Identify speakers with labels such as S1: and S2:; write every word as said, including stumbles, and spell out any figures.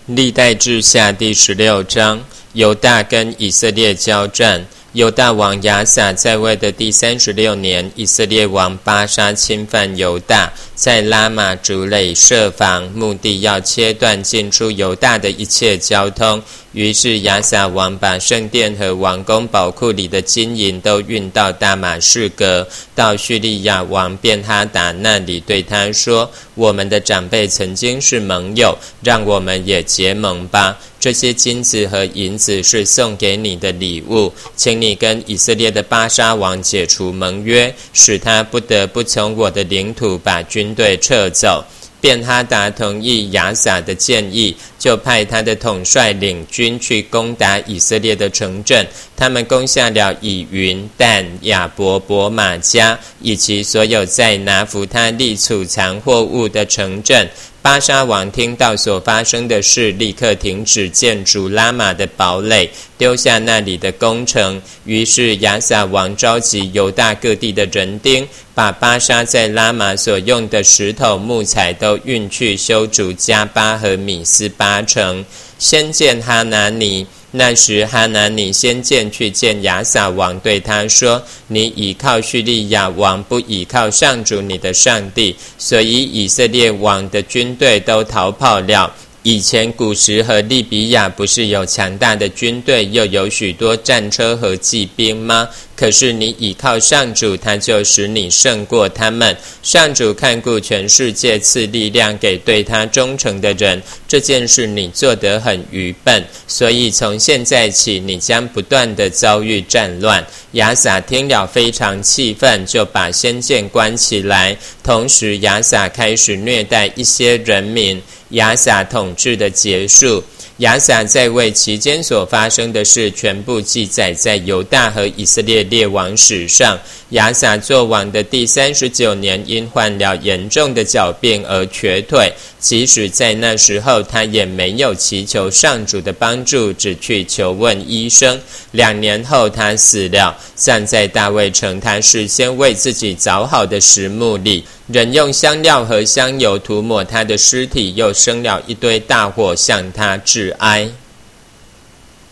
S1: 历代志下第十六章，犹大跟以色列交战。犹大王亚撒在位的第三十六年，以色列王巴沙侵犯犹大，在拉玛筑垒设防，目的要切断进出犹大的一切交通。于是亚撒王把圣殿和王宫宝库里的金银都运到大马士革，到叙利亚王便哈达那里，对他说：我们的长辈曾经是盟友，让我们也结盟吧。这些金子和银子是送给你的礼物，请你跟以色列的巴沙王解除盟约，使他不得不从我的领土把军队撤走。便哈达同意亚撒的建议，就派他的统帅领军去攻打以色列的城镇。他们攻下了以云、但、亚伯、伯玛加以及所有在拿弗他利储藏货物的城镇。巴沙王听到所发生的事，立刻停止建筑拉玛的堡垒，丢下那里的工程。于是亚撒王召集犹大各地的人丁，把巴沙在拉玛所用的石头木材都运去修筑加巴和米斯巴城。先见哈拿尼，那时哈拿尼先见去见亚撒王，对他说：你倚靠叙利亚王，不倚靠上主你的上帝，所以以色列王的军队都逃跑了。以前古时和利比亚不是有强大的军队，又有许多战车和骑兵吗？可是你倚靠上主，他就使你胜过他们。上主看顾全世界，赐力量给对他忠诚的人。这件事你做得很愚笨，所以从现在起，你将不断的遭遇战乱。亚撒听了非常气愤，就把先见关起来。同时亚撒开始虐待一些人民。亚撒统治的结束，亚撒在位期间所发生的事全部记载在犹大和以色列列王史上。亚撒作王的第三十九年，因患了严重的脚病而瘸腿，即使在那时候，他也没有祈求上主的帮助，只去求问医生。两年后他死了，葬在大卫城他事先为自己凿好的石墓里。人用香料和香油涂抹他的尸体，又生了一堆大火向他致哀。